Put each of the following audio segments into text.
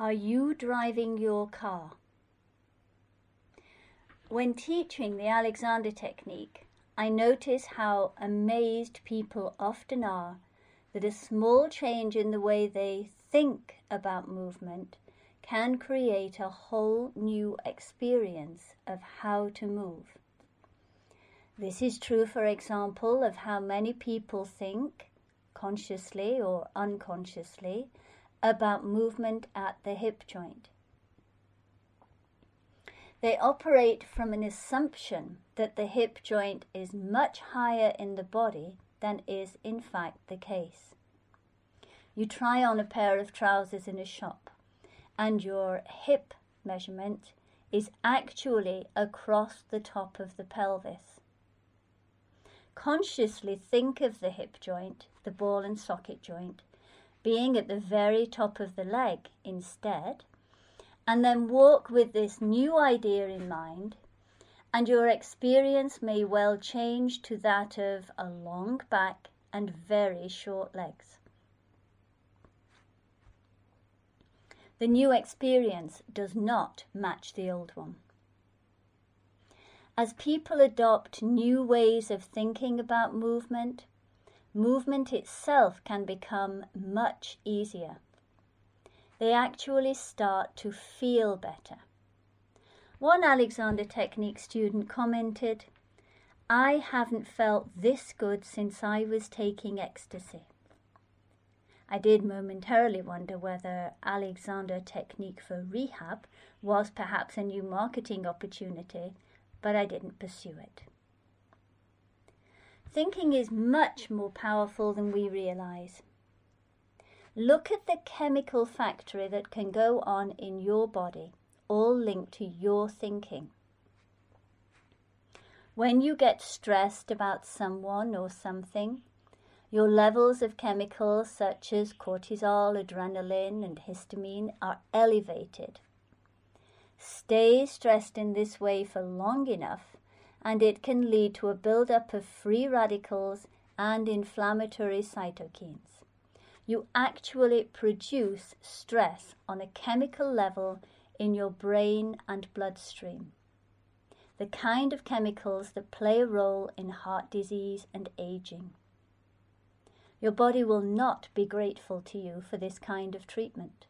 Are you driving your car? When teaching the Alexander technique, I notice how amazed people often are that a small change in the way they think about movement can create a whole new experience of how to move. This is true, for example, of how many people think, consciously or unconsciously, about movement at the hip joint. They operate from an assumption that the hip joint is much higher in the body than is in fact the case. You try on a pair of trousers in a shop, and your hip measurement is actually across the top of the pelvis. Consciously think of the hip joint, the ball and socket joint, being at the very top of the leg instead, and then walk with this new idea in mind, and your experience may well change to that of a long back and very short legs. The new experience does not match the old one. As people adopt new ways of thinking about movement, movement itself can become much easier. They actually start to feel better. One Alexander Technique student commented, "I haven't felt this good since I was taking ecstasy." I did momentarily wonder whether Alexander Technique for rehab was perhaps a new marketing opportunity, but I didn't pursue it. Thinking is much more powerful than we realize. Look at the chemical factory that can go on in your body, all linked to your thinking. When you get stressed about someone or something, your levels of chemicals such as cortisol, adrenaline, and histamine are elevated. Stay stressed in this way for long enough, and it can lead to a buildup of free radicals and inflammatory cytokines. You actually produce stress on a chemical level in your brain and bloodstream, the kind of chemicals that play a role in heart disease and aging. Your body will not be grateful to you for this kind of treatment.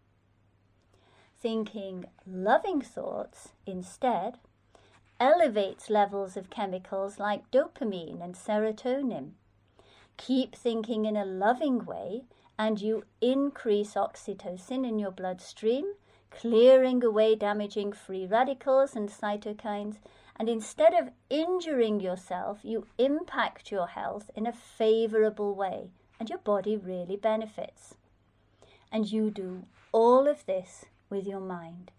Thinking loving thoughts instead elevates levels of chemicals like dopamine and serotonin. Keep thinking in a loving way and you increase oxytocin in your bloodstream, clearing away damaging free radicals and cytokines, and instead of injuring yourself, you impact your health in a favorable way, and your body really benefits. And you do all of this with your mind.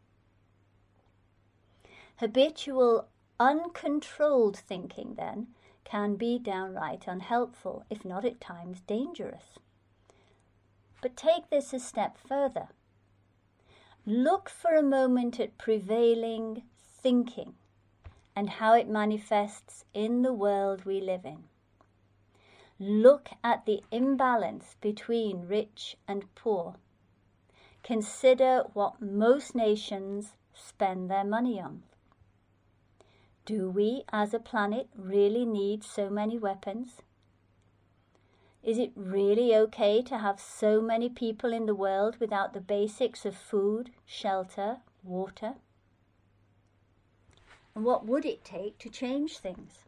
Habitual, uncontrolled thinking, then, can be downright unhelpful, if not at times dangerous. But take this a step further. Look for a moment at prevailing thinking and how it manifests in the world we live in. Look at the imbalance between rich and poor. Consider what most nations spend their money on. Do we, as a planet, really need so many weapons? Is it really okay to have so many people in the world without the basics of food, shelter, water? And what would it take to change things?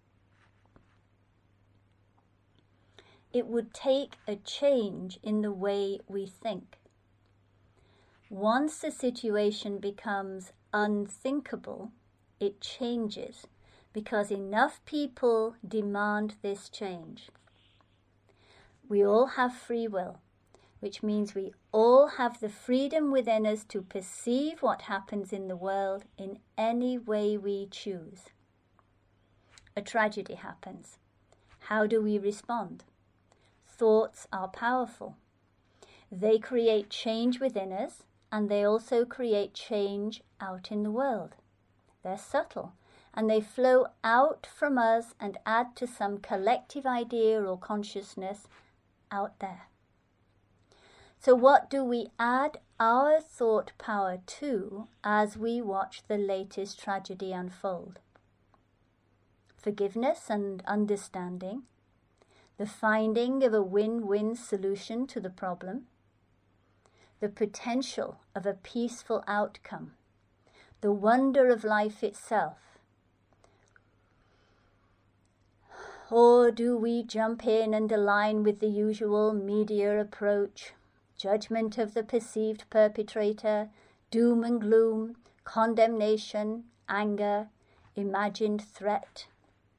It would take a change in the way we think. Once a situation becomes unthinkable, it changes because enough people demand this change. We all have free will, which means we all have the freedom within us to perceive what happens in the world in any way we choose. A tragedy happens. How do we respond? Thoughts are powerful. They create change within us, and they also create change out in the world. They're subtle, and they flow out from us and add to some collective idea or consciousness out there. So what do we add our thought power to as we watch the latest tragedy unfold? Forgiveness and understanding, the finding of a win-win solution to the problem, the potential of a peaceful outcome, the wonder of life itself. Or do we jump in and align with the usual media approach, judgment of the perceived perpetrator, doom and gloom, condemnation, anger, imagined threat?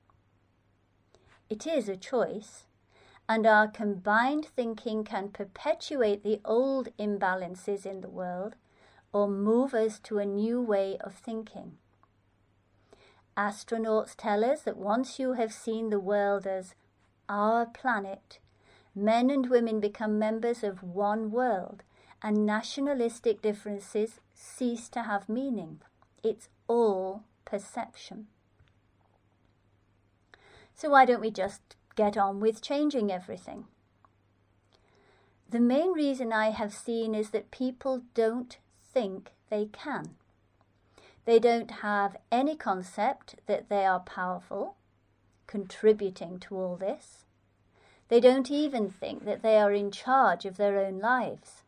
It is a choice, and our combined thinking can perpetuate the old imbalances in the world or move us to a new way of thinking. Astronauts tell us that once you have seen the world as our planet, men and women become members of one world, and nationalistic differences cease to have meaning. It's all perception. So why don't we just get on with changing everything? The main reason I have seen is that people don't think they can. They don't have any concept that they are powerful, contributing to all this. They don't even think that they are in charge of their own lives.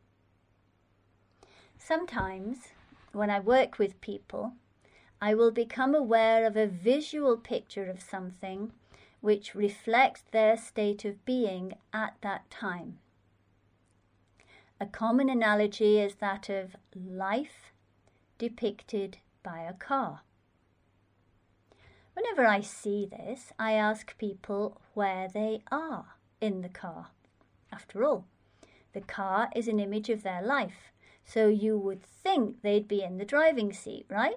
Sometimes, when I work with people, I will become aware of a visual picture of something which reflects their state of being at that time. A common analogy is that of life depicted by a car. Whenever I see this, I ask people where they are in the car. After all, the car is an image of their life, so you would think they'd be in the driving seat, right?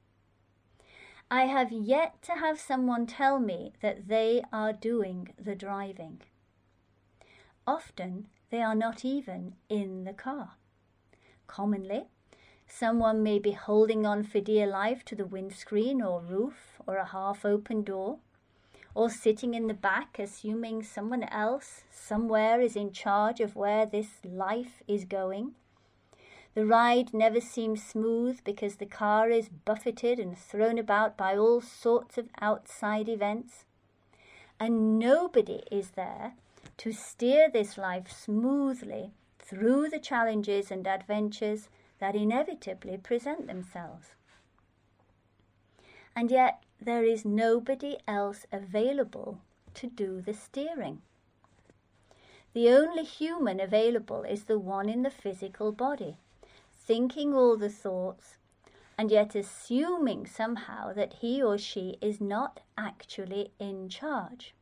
I have yet to have someone tell me that they are doing the driving. Often, they are not even in the car. Commonly, someone may be holding on for dear life to the windscreen or roof or a half-open door, or sitting in the back assuming someone else somewhere is in charge of where this life is going. The ride never seems smooth because the car is buffeted and thrown about by all sorts of outside events, and nobody is there to steer this life smoothly through the challenges and adventures that inevitably present themselves. And yet there is nobody else available to do the steering. The only human available is the one in the physical body, thinking all the thoughts, and yet assuming somehow that he or she is not actually in charge.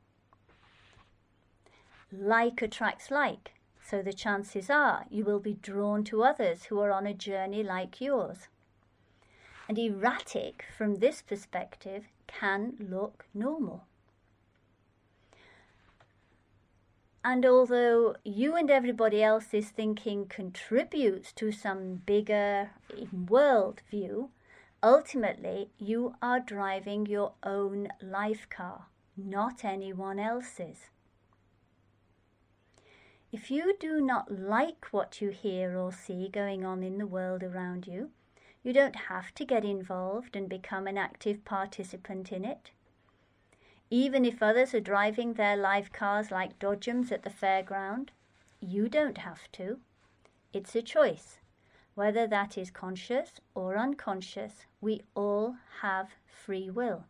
Like attracts like. So the chances are you will be drawn to others who are on a journey like yours. And erratic from this perspective can look normal. And although you and everybody else's thinking contributes to some bigger world view, ultimately you are driving your own life car, not anyone else's. If you do not like what you hear or see going on in the world around you, you don't have to get involved and become an active participant in it. Even if others are driving their life cars like dodgems at the fairground, you don't have to. It's a choice. Whether that is conscious or unconscious, we all have free will.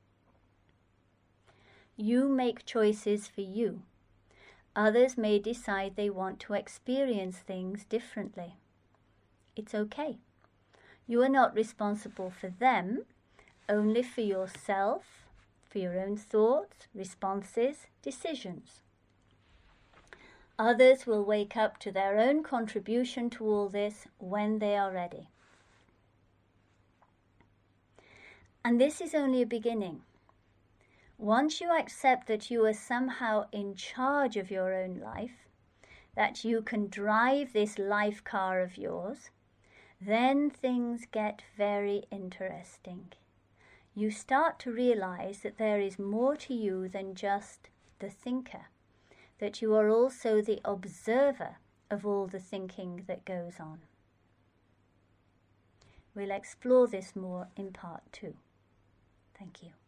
You make choices for you. Others may decide they want to experience things differently. It's okay. You are not responsible for them, only for yourself, for your own thoughts, responses, decisions. Others will wake up to their own contribution to all this when they are ready. And this is only a beginning. Once you accept that you are somehow in charge of your own life, that you can drive this life car of yours, then things get very interesting. You start to realize that there is more to you than just the thinker, that you are also the observer of all the thinking that goes on. We'll explore this more in part 2. Thank you.